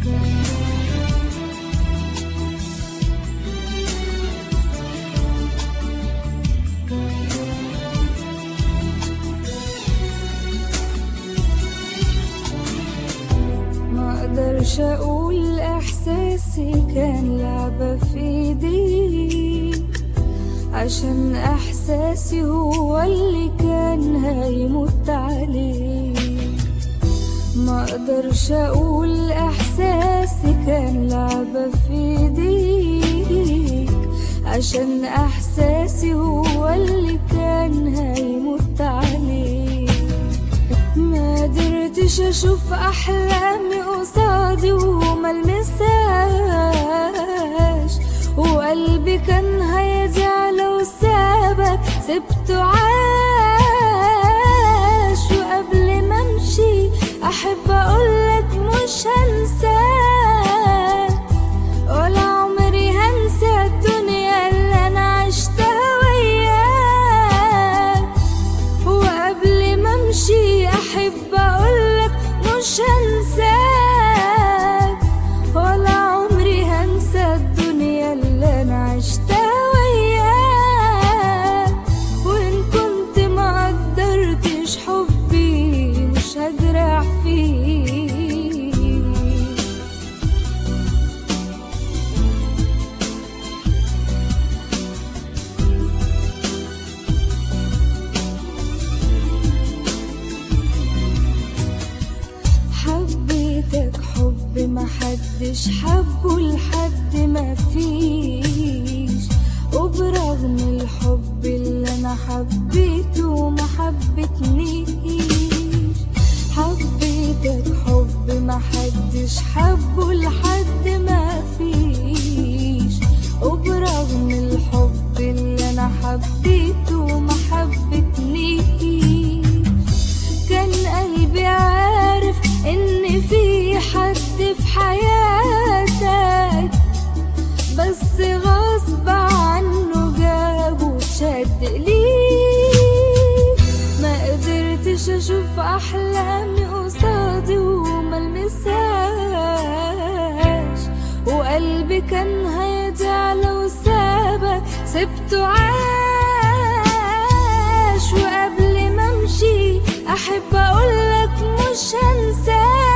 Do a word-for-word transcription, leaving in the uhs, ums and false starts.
مقدرش اقول احساسي كان لعبة في ايدي، عشان احساسي هو اللي كان هيموت عليه. مقدرش اقول احساسي كان لعبة في ايديك، عشان احساسي هو اللي كان هيموت عليه. ما قدرتش اشوف احلامي قصادي وملمسهاش، وقلبي كان هيضيع لو سابك سبته عاش. وقبل ما امشي احب اقولك مش هنساك، ولا عمري هنسى الدنيا اللي انا عشتها وياك. وقبل ما امشي احب اقولك مش هنساك، ولا عمري هنسى الدنيا اللي انا عشتها وياك. وان كنت ما قدرتش حبي مش هجرح فيك. حبيتك حب محدش حبه لحد ما فيش، وبرغم الحب اللي انا حبيته ما حبتنيش. حبيتك حب محدش حبه لحد ما فيش، وبرغم الحب اللي انا حبيته ما حبتنيش. كان قلبي عارف ان في حد في حياتك، بس غصب عنه جابه وشد ليك. ما قدرتش اشوف احلامي قصادي وملمسهاش، وقلبي كان هيضيع لو سابك سبته عاش. وقبل ما امشي احب اقولك مش هنساك،